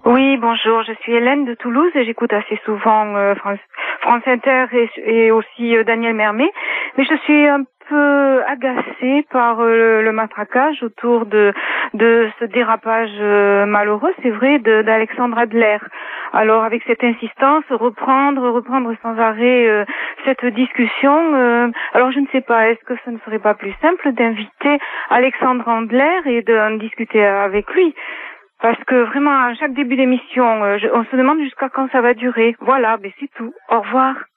Oui, bonjour, je suis Hélène de Toulouse et j'écoute assez souvent France Inter et aussi Daniel Mermet. Mais je suis un peu agacée par le matraquage autour de ce dérapage malheureux, c'est vrai, d'Alexandre Adler. Alors avec cette insistance, reprendre sans arrêt cette discussion. Alors je ne sais pas, est-ce que ce ne serait pas plus simple d'inviter Alexandre Adler et d'en discuter avec lui? Parce que vraiment, à chaque début d'émission, on se demande jusqu'à quand ça va durer. Voilà, c'est tout. Au revoir.